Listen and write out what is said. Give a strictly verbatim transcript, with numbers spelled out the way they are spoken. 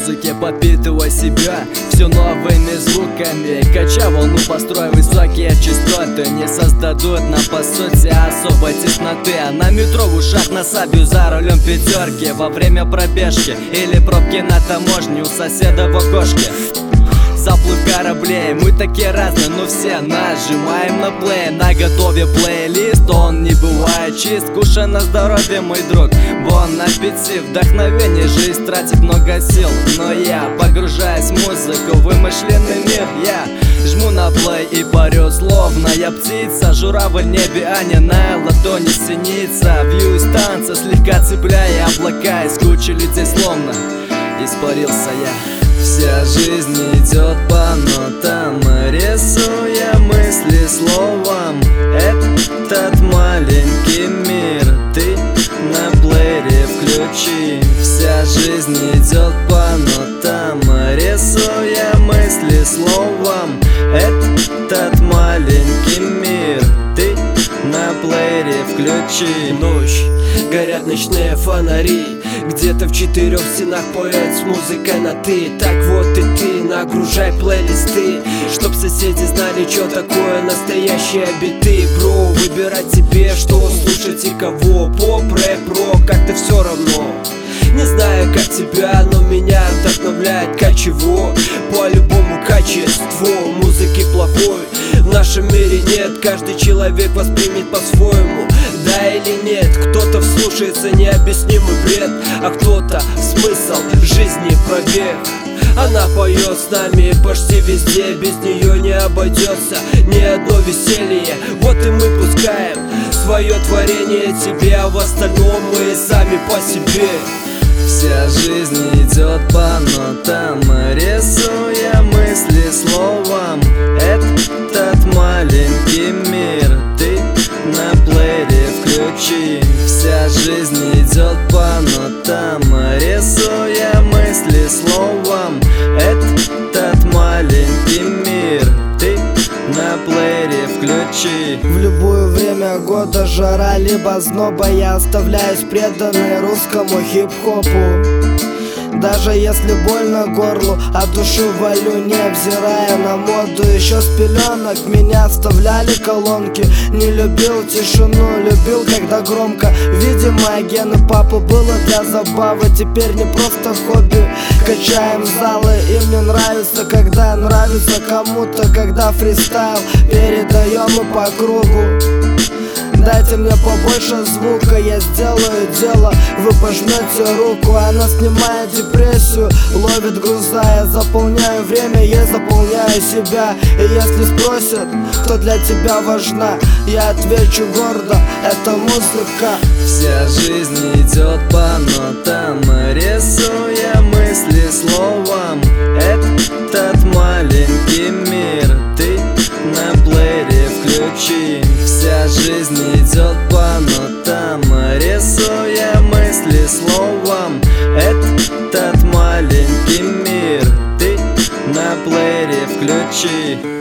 музыке подпитывай себя все новыми звуками. Качай волну, построй высокие частоты. Не создадут нам по сути особой тесноты. А на метро в ушах насадью за рулем пятерки во время пробежки или пробки на таможне у соседа в окошке. Заплыв кораблей, мы такие разные, но все нажимаем на плей. На готове плейлист, он не бывает чист. Кушай на здоровье, мой друг, бон аппетит. Вдохновение, жизнь тратит много сил, но я погружаюсь в музыку, вымышленный мир. Я жму на плей и парю, словно я птица. Журавль в небе, а не на ладони синица. Вьюсь танца, слегка цепляя облака. Из кучи людей словно испарился я. Вся жизнь идет по нотам, рисуя мысли словом. Этот маленький мир ты на плеере включи. Вся жизнь идет по нотам, рисуя мысли словом. Этот маленький мир ты на плеере включи. Ночь, горят ночные фонари, где-то в четырех стенах поэт с музыкой на ты. Так вот и ты, нагружай плейлисты, чтоб соседи знали, что такое настоящие биты. Бро, выбирать тебе, что слушать и кого. Поп, рэп, рок, как-то все равно. Не знаю, как тебя, но меня вдохновляет качево. По-любому качество музыки плохой в нашем мире нет. Каждый человек воспримет по-своему, да или нет. Кто-то вслушается необъяснимый бред, а кто-то смысл жизни пробег. Она поет с нами почти везде, без нее не обойдется ни одно веселье. Вот и мы пускаем свое творение тебе, а в остальном мы сами по себе. Вся жизнь идет по нотам, рисуя мысли словом. Этот маленький мир ты на плеере включи. Вся жизнь идет по нотам, рисуя мысли словом. Этот маленький мир ты на плеере включи. В любое время года, жара либо зноба, я оставляюсь преданный русскому хип-хопу. Даже если больно горлу, от души валю, невзирая на моду. Еще с пеленок меня вставляли колонки. Не любил тишину, любил, когда громко. Видимо, гены папы было для забавы. Теперь не просто хобби, качаем залы. И мне нравится, когда нравится кому-то, когда фристайл передаем и по кругу. Дайте мне побольше звука, я сделаю дело. Вы пожмете руку, она снимает депрессию, ловит груза. Я заполняю время, я заполняю себя. И если спросят, кто для тебя важна, я отвечу гордо, это музыка. Вся жизнь идет по нотам, рисуя мысли словом. Этот маленький мир ты на плеере включи. Вся жизнь идет по нотам, рисуя мысли словом. Этот маленький мир ты на плеере включи.